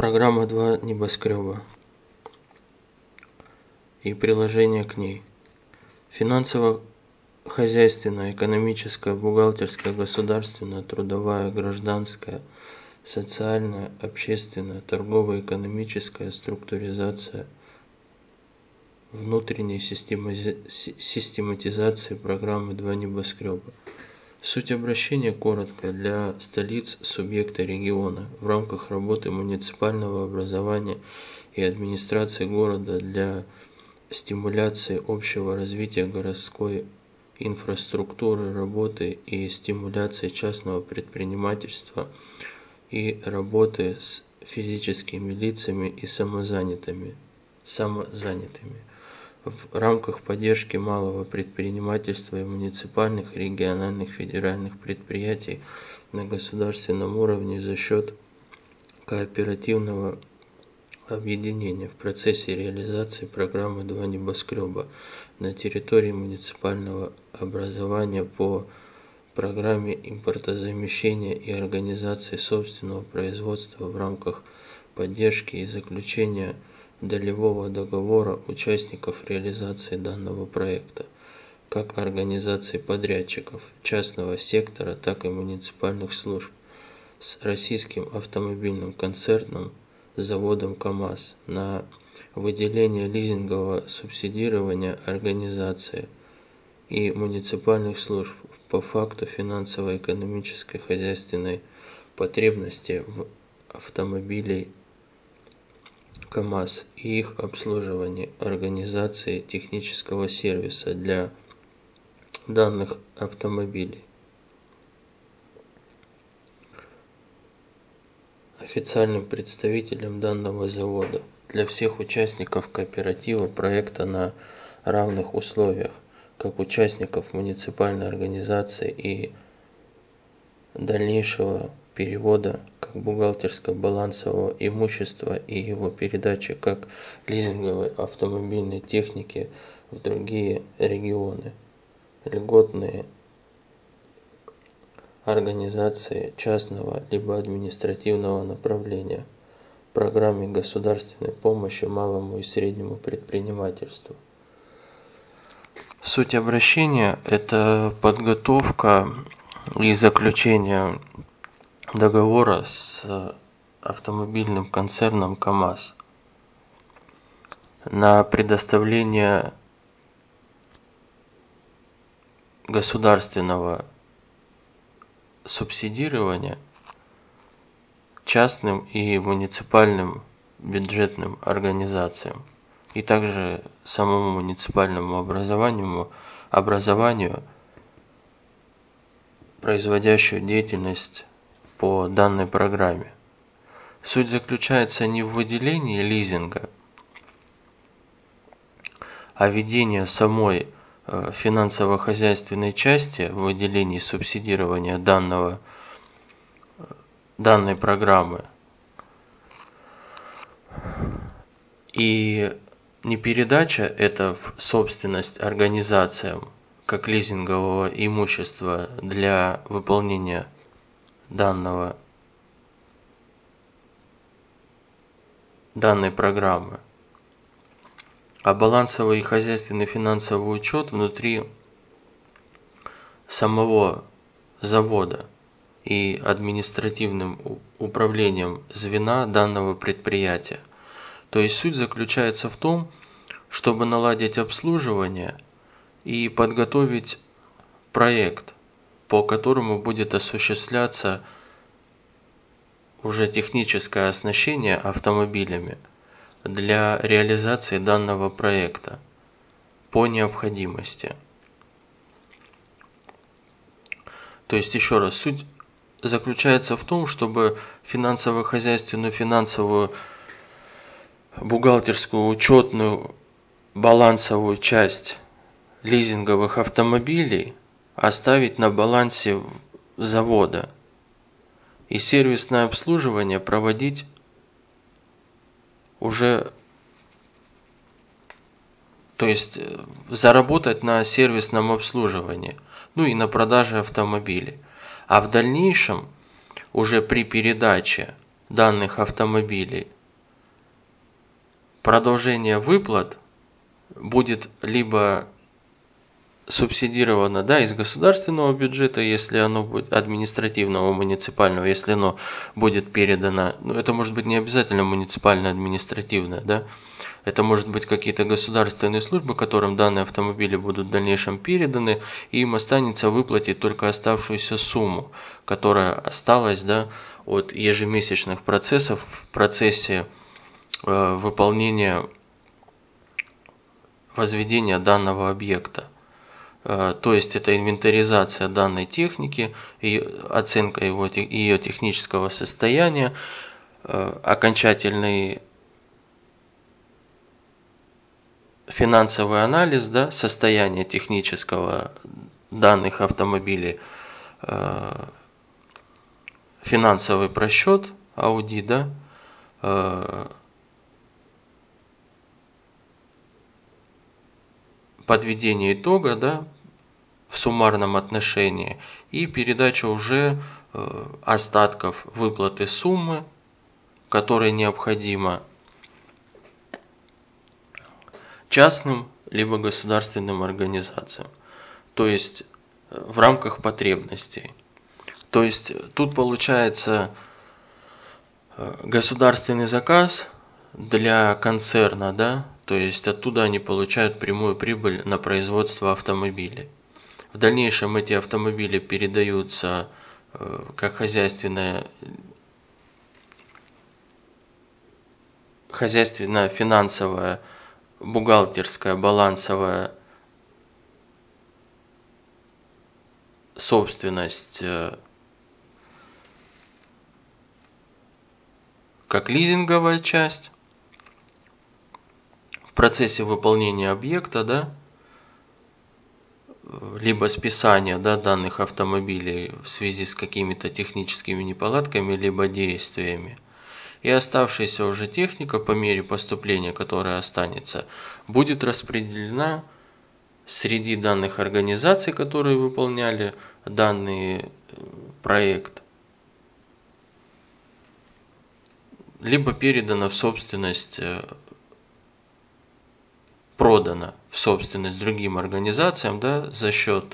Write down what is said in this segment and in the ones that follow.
Программа 2 небоскреба и приложение к ней. Финансово-хозяйственная, экономическая, бухгалтерская, государственная, трудовая, гражданская, социальная, общественная, торгово-экономическая структуризация, внутренней систематизации программы 2 небоскреба. Суть обращения коротко: для столиц субъекта региона в рамках работы муниципального образования и администрации города для стимуляции общего развития городской инфраструктуры, работы и стимуляции частного предпринимательства и работы с физическими лицами и самозанятыми. В рамках поддержки малого предпринимательства и муниципальных, региональных, федеральных предприятий на государственном уровне за счет кооперативного объединения в процессе реализации программы 2 небоскреба на территории муниципального образования по программе импортозамещения и организации собственного производства в рамках поддержки и заключения долевого договора участников реализации данного проекта, как организаций подрядчиков частного сектора, так и муниципальных служб, с Российским автомобильным концерном, заводом КАМАЗ на выделение лизингового субсидирования организации и муниципальных служб по факту финансово-экономической хозяйственной потребности в автомобилей КАМАЗ и их обслуживании, организации технического сервиса для данных автомобилей. Официальным представителем данного завода для всех участников кооператива проекта на равных условиях, как участников муниципальной организации и дальнейшего перевода как бухгалтерско-балансового имущества и его передачи как лизинговой автомобильной техники в другие регионы, льготные организации частного либо административного направления, программе государственной помощи малому и среднему предпринимательству. Суть обращения – это подготовка и заключение договора с автомобильным концерном КАМАЗ на предоставление государственного субсидирования частным и муниципальным бюджетным организациям и также самому муниципальному образованию, производящую деятельность по данной программе. Суть заключается не в выделении лизинга, а ведение самой финансово-хозяйственной части в выделении субсидирования данной программы и не передача это в собственность организациям как лизингового имущества для выполнения данной программы, а балансовый и хозяйственный финансовый учет внутри самого завода и административным управлением звена данного предприятия. То есть суть заключается в том, чтобы наладить обслуживание и подготовить проект, по которому будет осуществляться уже техническое оснащение автомобилями для реализации данного проекта по необходимости. То есть, еще раз, суть заключается в том, чтобы финансово-хозяйственную, финансовую, бухгалтерскую, учетную, балансовую часть лизинговых автомобилей оставить на балансе завода и сервисное обслуживание проводить уже, то есть заработать на сервисном обслуживании, ну и на продаже автомобилей. А в дальнейшем, уже при передаче данных автомобилей, продолжение выплат будет либо субсидировано, да, из государственного бюджета, если оно будет административного, муниципального, если оно будет передано, ну, это может быть не обязательно муниципальное, административное, да, это может быть какие-то государственные службы, которым данные автомобили будут в дальнейшем переданы, и им останется выплатить только оставшуюся сумму, которая осталась, да, от ежемесячных процессов в процессе выполнения возведения данного объекта. То есть это инвентаризация данной техники, и оценка ее технического состояния, окончательный финансовый анализ, да, состояния технического данных автомобилей, финансовый просчет, аудит, да, подведение итога, да, в суммарном отношении, и передача уже остатков выплаты суммы, которая необходима частным либо государственным организациям, то есть в рамках потребностей. То есть тут получается государственный заказ для концерна, да, то есть оттуда они получают прямую прибыль на производство автомобилей. В дальнейшем эти автомобили передаются как хозяйственная, финансовая, бухгалтерская, балансовая собственность, как лизинговая часть в процессе выполнения объекта, да, либо списания, да, данных автомобилей в связи с какими-то техническими неполадками, либо действиями. И оставшаяся уже техника по мере поступления, которая останется, будет распределена среди данных организаций, которые выполняли данный проект, либо передана в собственность, продана в собственность другим организациям, да, за счет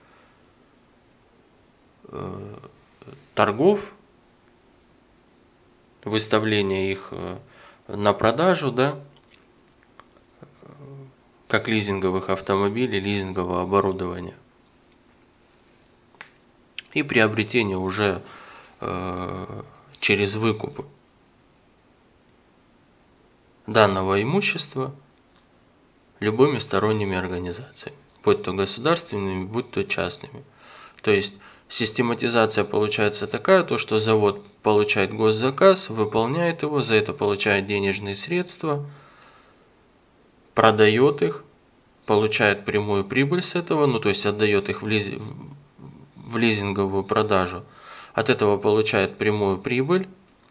торгов, выставления их на продажу, да, как лизинговых автомобилей, лизингового оборудования, и приобретение уже через выкуп данного имущества любыми сторонними организациями, будь то государственными, будь то частными. То есть систематизация получается такая, то что завод получает госзаказ, выполняет его, за это получает денежные средства, продает их, получает прямую прибыль с этого, ну то есть отдает их в лизинговую продажу, от этого получает прямую прибыль,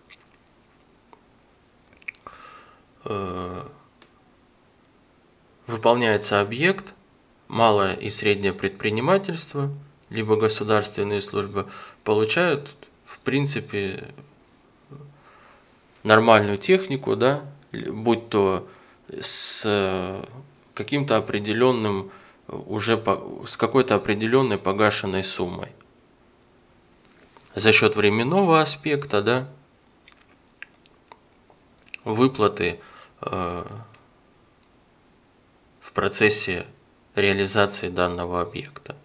выполняется объект, малое и среднее предпринимательство, либо государственные службы получают, в принципе, нормальную технику, да, будь то с каким-то определенным, уже с какой-то определенной погашенной суммой. За счет временного аспекта, да, выплаты в процессе реализации данного объекта.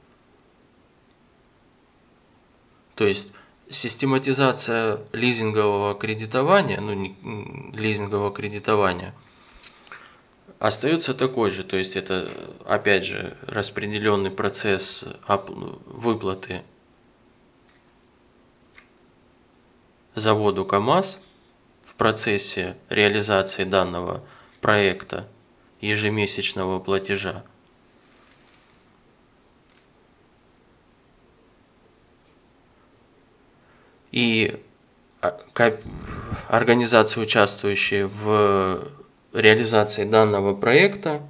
То есть систематизация лизингового кредитования, лизингового кредитования остается такой же, то есть это опять же распределенный процесс выплаты заводу КАМАЗ в процессе реализации данного проекта ежемесячного платежа. И организации, участвующие в реализации данного проекта,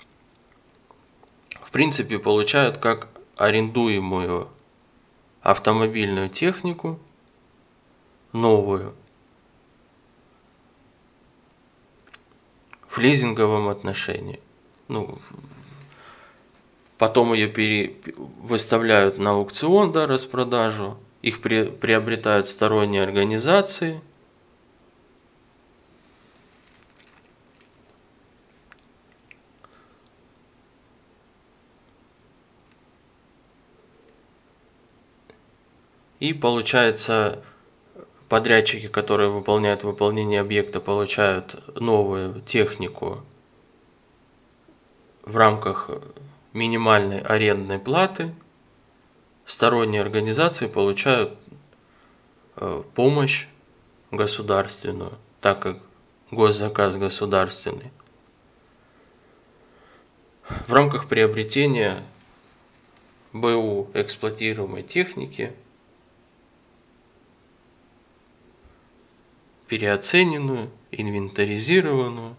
в принципе, получают как арендуемую автомобильную технику, новую, в лизинговом отношении. Ну, потом ее выставляют на аукцион, да, распродажу, их приобретают сторонние организации. И получается, подрядчики, которые выполняют выполнение объекта, получают новую технику в рамках минимальной арендной платы. Сторонние организации получают помощь государственную, так как госзаказ государственный. В рамках приобретения БУ эксплуатируемой техники, переоцененную, инвентаризированную,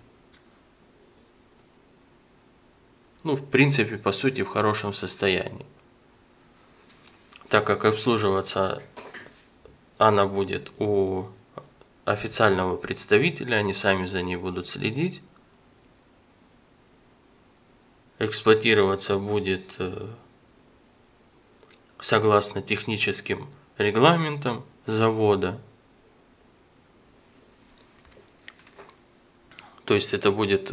ну, в принципе, по сути, в хорошем состоянии. Так как обслуживаться она будет у официального представителя, они сами за ней будут следить. Эксплуатироваться будет согласно техническим регламентам завода. То есть это будет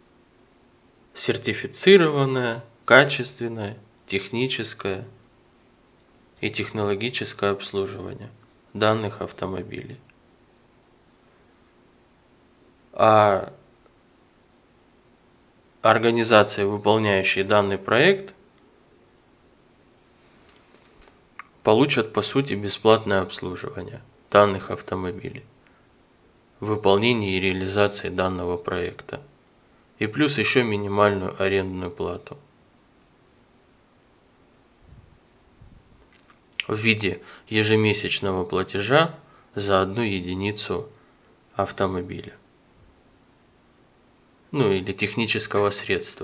сертифицированное, качественное, техническое и технологическое обслуживание данных автомобилей. А организации, выполняющие данный проект, получат по сути бесплатное обслуживание данных автомобилей в выполнении и реализации данного проекта. И плюс еще минимальную арендную плату в виде ежемесячного платежа за 1 единицу автомобиля. Ну или технического средства.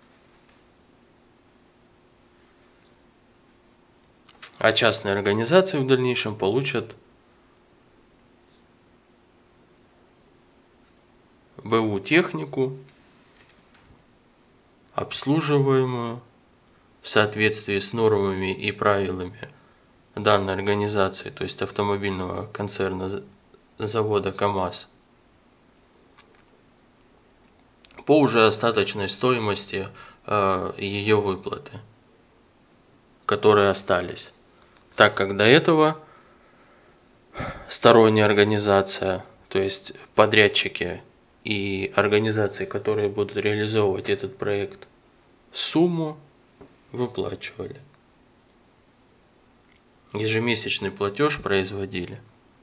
А частные организации в дальнейшем получат БУ технику, обслуживаемую в соответствии с нормами и правилами данной организации, то есть автомобильного концерна завода КАМАЗ, по уже остаточной стоимости ее выплаты, которые остались. Так как до этого сторонняя организация, то есть подрядчики и организации, которые будут реализовывать этот проект, сумму выплачивали. Ежемесячный платеж производили.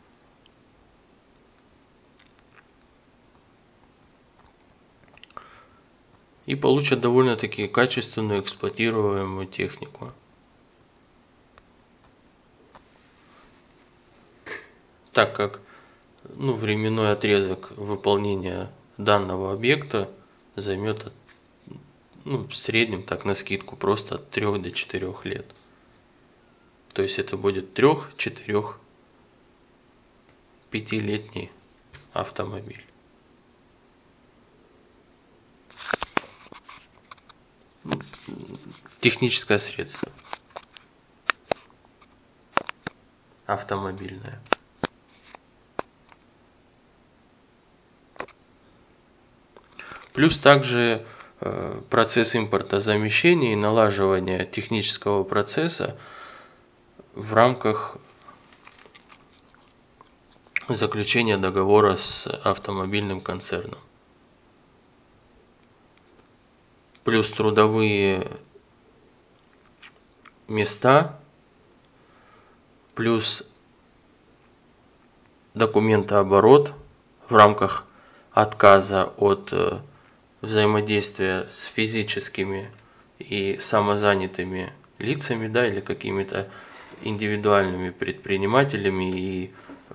И получат довольно-таки качественную эксплуатируемую технику. Так как временной отрезок выполнения данного объекта займет в среднем, так навскидку, просто от 3 до 4 лет. То есть это будет 3, 4, 5-летний автомобиль. Техническое средство автомобильное. Плюс также процесс импортозамещения и налаживания технического процесса в рамках заключения договора с автомобильным концерном. Плюс трудовые места, плюс документооборот в рамках отказа от взаимодействия с физическими и самозанятыми лицами, да, или какими-то индивидуальными предпринимателями и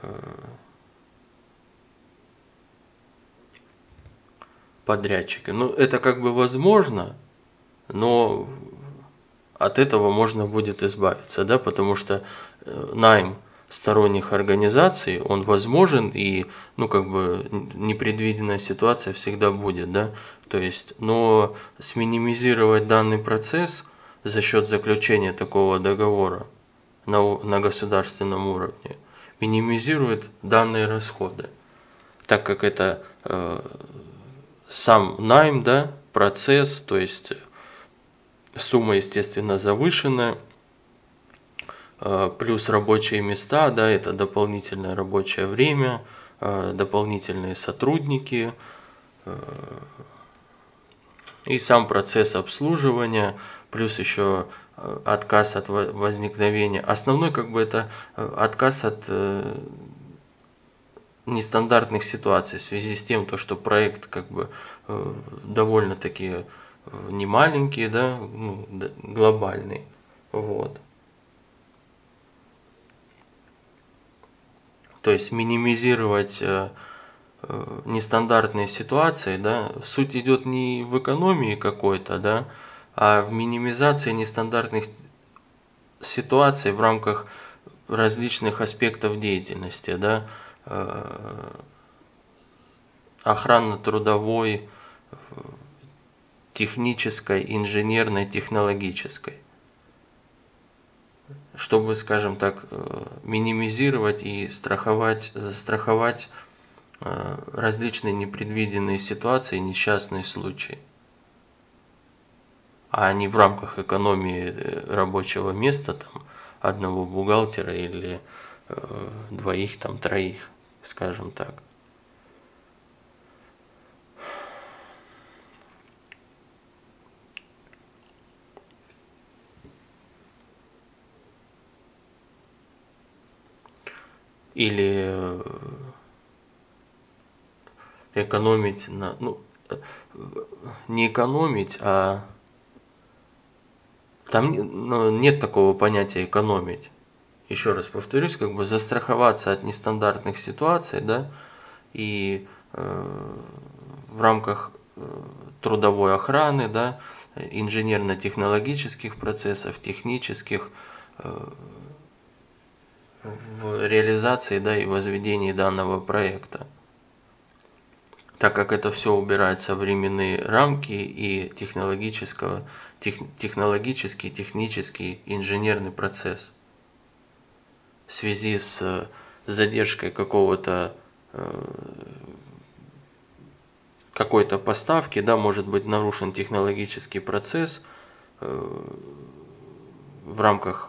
подрядчиками. Это как бы возможно, но от этого можно будет избавиться, да, потому что найм сторонних организаций, он возможен, и непредвиденная ситуация всегда будет, да, то есть, но сминимизировать данный процесс за счет заключения такого договора на государственном уровне минимизирует данные расходы, так как это сам найм, да, процесс, то есть сумма, естественно, завышенная, плюс рабочие места, да, это дополнительное рабочее время, дополнительные сотрудники и сам процесс обслуживания, плюс еще отказ от возникновения. Основной это отказ от нестандартных ситуаций в связи с тем, что проект довольно-таки не маленький, да, глобальный. Вот. То есть минимизировать нестандартные ситуации, да, суть идет не в экономии какой-то, да, а в минимизации нестандартных ситуаций в рамках различных аспектов деятельности, да, охранно-трудовой, технической, инженерной, технологической, чтобы, скажем так, минимизировать и застраховать различные непредвиденные ситуации, несчастные случаи, а не в рамках экономии рабочего места там, одного бухгалтера или двоих, там, троих, скажем так. Или экономить на, не экономить, а там нет такого понятия экономить. Еще раз повторюсь, застраховаться от нестандартных ситуаций, да, и в рамках трудовой охраны, да, инженерно-технологических процессов, технических, в реализации, да, и возведении данного проекта. Так как это все убирает временные рамки и технологический, технический, инженерный процесс. В связи с задержкой какой-то поставки, да, может быть нарушен технологический процесс в рамках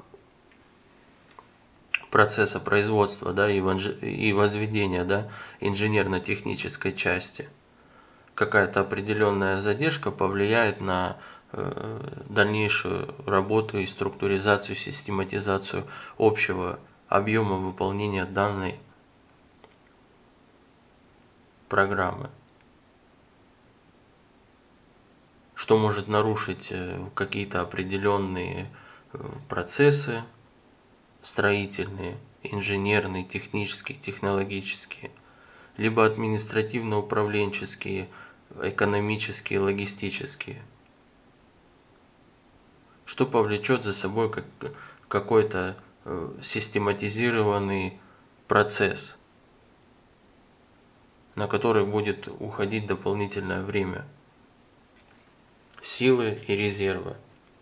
процесса производства, да, и возведения, да, инженерно-технической части. Какая-то определенная задержка повлияет на дальнейшую работу и структуризацию, систематизацию общего объема выполнения данной программы. Что может нарушить какие-то определенные процессы строительные, инженерные, технические, технологические, либо административно-управленческие, экономические, логистические, что повлечет за собой какой-то систематизированный процесс, на который будет уходить дополнительное время, силы и резервы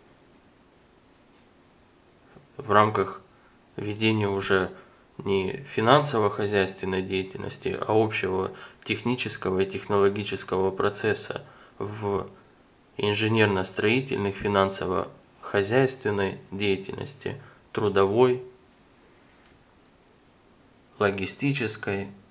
в рамках ведения уже не финансово-хозяйственной деятельности, а общего технического и технологического процесса в инженерно-строительных, финансово-хозяйственной деятельности, трудовой, логистической,